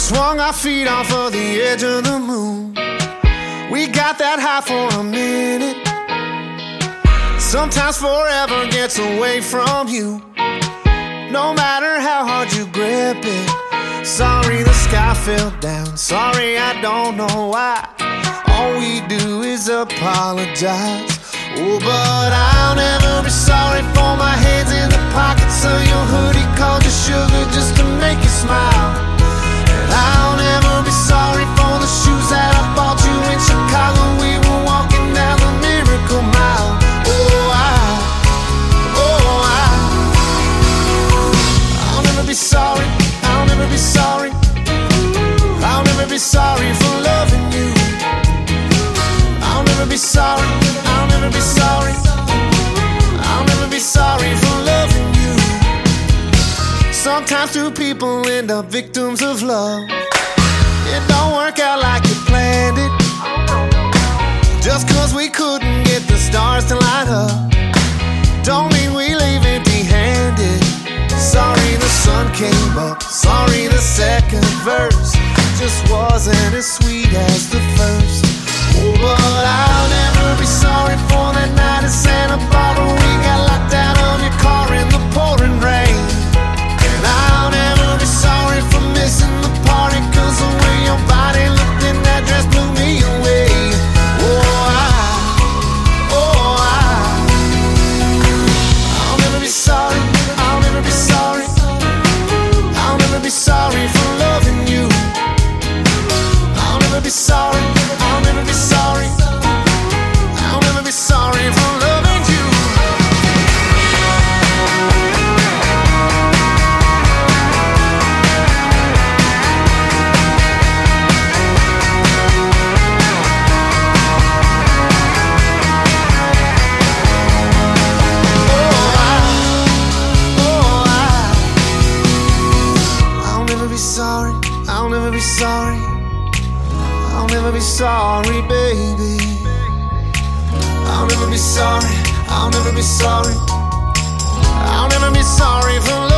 Swung our feet off of the edge of the moon. We got that high for a minute. Sometimes forever gets away from you, no matter how hard you grip it. Sorry the sky fell down, sorry I don't know why. All we do is apologize. Oh, but I'll never be sorry for my hands in the pockets of your hoodie, called you sugar just to make you smile. And I'll never be sorry for the shoes that I bought you in Chicago. We were walking down the Miracle Mile. I'll never be sorry, I'll never be sorry. I'll never be sorry for loving you. I'll never be sorry, I'll never be sorry. I'll never be sorry for loving you. Sometimes two people end up victims of love. It don't work out like you planned it. Just cause we couldn't get the stars to light up, don't mean we leave empty-handed. Sorry the sun came up, sorry the second verse just wasn't as sweet as the first. Oh, but I'll never be sorry for that night in Santa Barbara. We got locked out of your car in the pouring rain. And I'll never be sorry for missing the party, cause the way your body looked in that dress blew me away. I'll never be sorry, I'll never be sorry. I'll never be sorry for loving you. I'll never be sorry, I'll never be sorry. I'll never be sorry for loving you. I'll never be sorry, I'll never be sorry. I'll never be sorry, baby. I'll never be sorry, I'll never be sorry. I'll never be sorry for